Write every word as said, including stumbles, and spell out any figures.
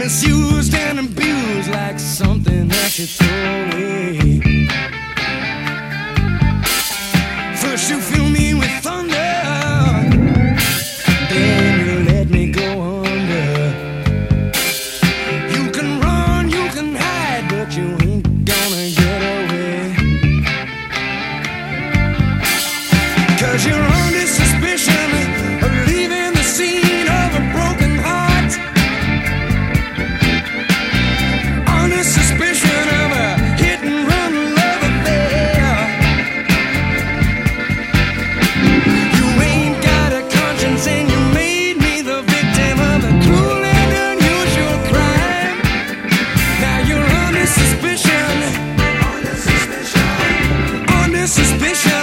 misused and abused like something that you throw away. First you fill me with thunder, then you let me go under. You can run, you can hide, but you ain't gonna get away. 'Cause you're under suspicion of leaving the scene of a broken heart, under suspicion of a hit and run love affair. You ain't got a conscience and you made me the victim of a cruel and unusual crime. Now you're under suspicion, under suspicion, under suspicion.